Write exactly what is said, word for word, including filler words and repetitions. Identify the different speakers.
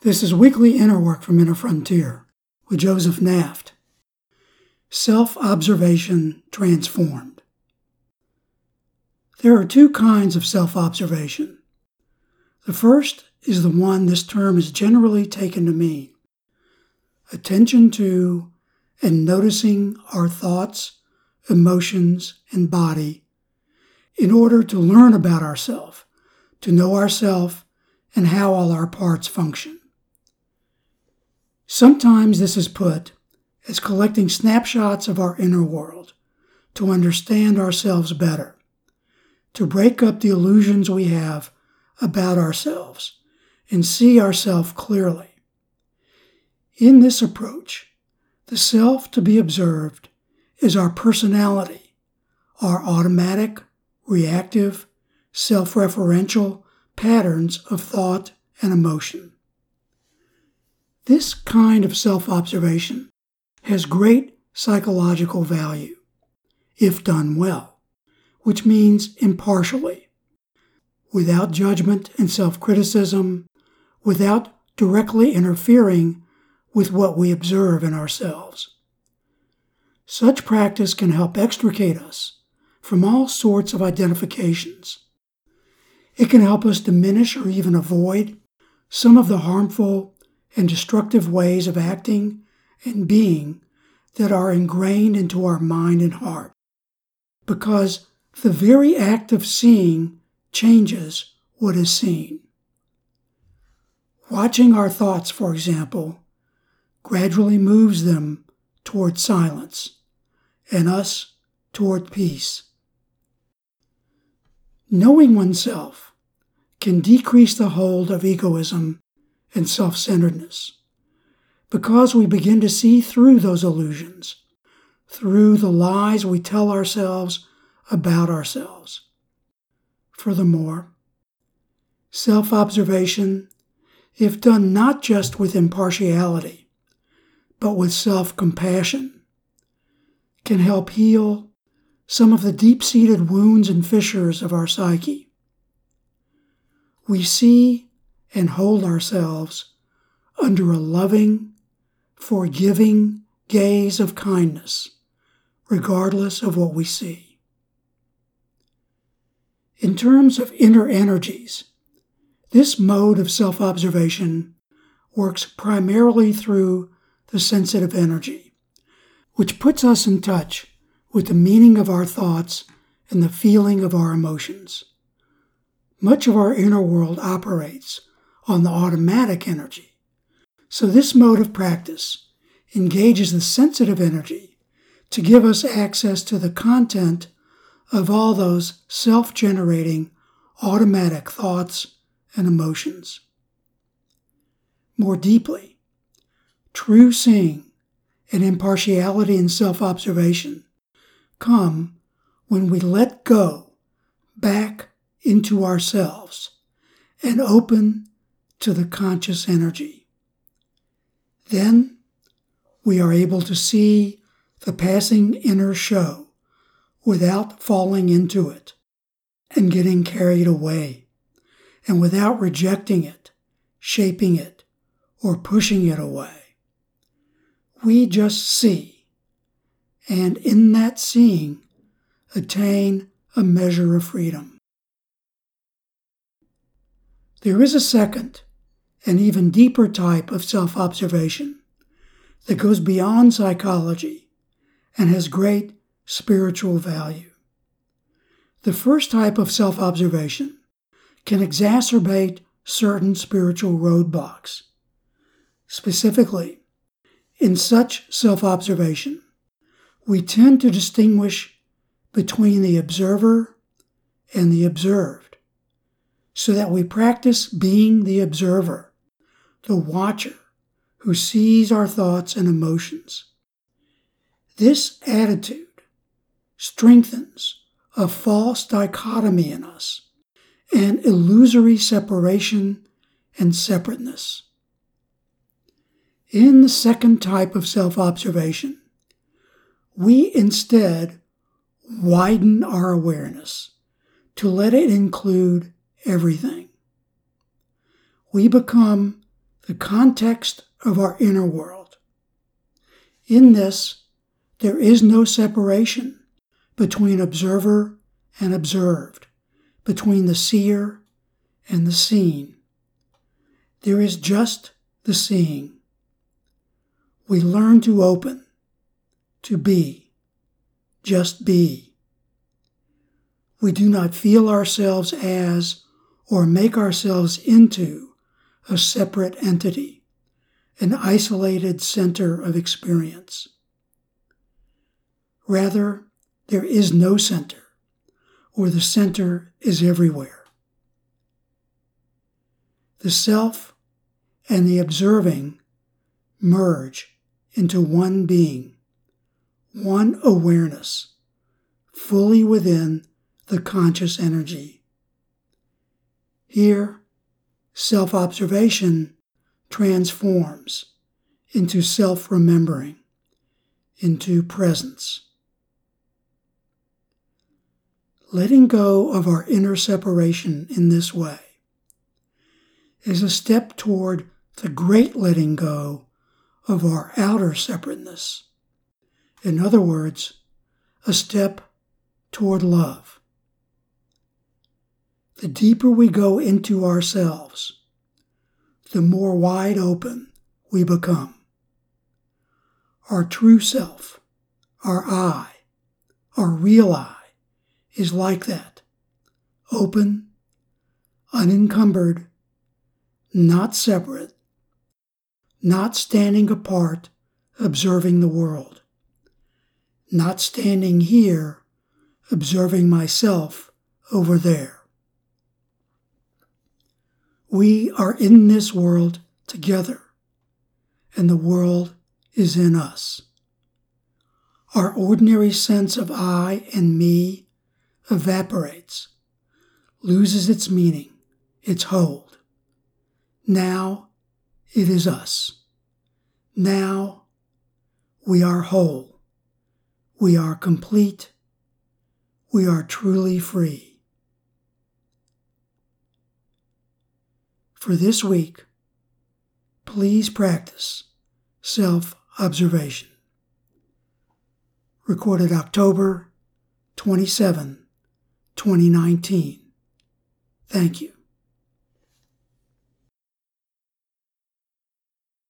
Speaker 1: This is Weekly Inner Work from Inner Frontier with Joseph Naft. Self-observation transformed. There are two kinds of self-observation. The first is the one this term is generally taken to mean: attention to and noticing our thoughts, emotions, and body in order to learn about ourselves, to know ourselves, and how all our parts function. Sometimes this is put as collecting snapshots of our inner world to understand ourselves better, to break up the illusions we have about ourselves and see ourselves clearly. In this approach, the self to be observed is our personality, our automatic, reactive, self-referential patterns of thought and emotion. This kind of self-observation has great psychological value, if done well, which means impartially, without judgment and self-criticism, without directly interfering with what we observe in ourselves. Such practice can help extricate us from all sorts of identifications. It can help us diminish or even avoid some of the harmful and destructive ways of acting and being that are ingrained into our mind and heart, because the very act of seeing changes what is seen. Watching our thoughts, for example, gradually moves them toward silence, and us toward peace. Knowing oneself can decrease the hold of egoism and self-centeredness, because we begin to see through those illusions, through the lies we tell ourselves about ourselves. Furthermore, self-observation, if done not just with impartiality, but with self-compassion, can help heal some of the deep-seated wounds and fissures of our psyche. We see and hold ourselves under a loving, forgiving gaze of kindness, regardless of what we see. In terms of inner energies, this mode of self-observation works primarily through the sensitive energy, which puts us in touch with the meaning of our thoughts and the feeling of our emotions. Much of our inner world operates on the automatic energy, so this mode of practice engages the sensitive energy to give us access to the content of all those self-generating automatic thoughts and emotions. More deeply, true seeing and impartiality in self-observation come when we let go back into ourselves and open to the conscious energy. Then we are able to see the passing inner show without falling into it and getting carried away, and without rejecting it, shaping it, or pushing it away. We just see, and in that seeing, attain a measure of freedom. There is a second and even deeper type of self-observation that goes beyond psychology and has great spiritual value. The first type of self-observation can exacerbate certain spiritual roadblocks. Specifically, in such self-observation, we tend to distinguish between the observer and the observed, so that we practice being the observer, the watcher who sees our thoughts and emotions. This attitude strengthens a false dichotomy in us and illusory separation and separateness. In the second type of self-observation, we instead widen our awareness to let it include everything. We become the context of our inner world. In this, there is no separation between observer and observed, between the seer and the seen. There is just the seeing. We learn to open, to be, just be. We do not feel ourselves as or make ourselves into a separate entity, an isolated center of experience. Rather, there is no center, or the center is everywhere. The self and the observing merge into one being, one awareness, fully within the conscious energy. Here, self-observation transforms into self-remembering, into presence. Letting go of our inner separation in this way is a step toward the great letting go of our outer separateness. In other words, a step toward love. The deeper we go into ourselves, the more wide open we become. Our true self, our I, our real I, is like that, open, unencumbered, not separate, not standing apart, observing the world, not standing here, observing myself over there. We are in this world together, and the world is in us. Our ordinary sense of I and me evaporates, loses its meaning, its hold. Now it is us. Now we are whole. We are complete. We are truly free. For this week, please practice self-observation. Recorded October twenty-seventh, twenty nineteen. Thank you.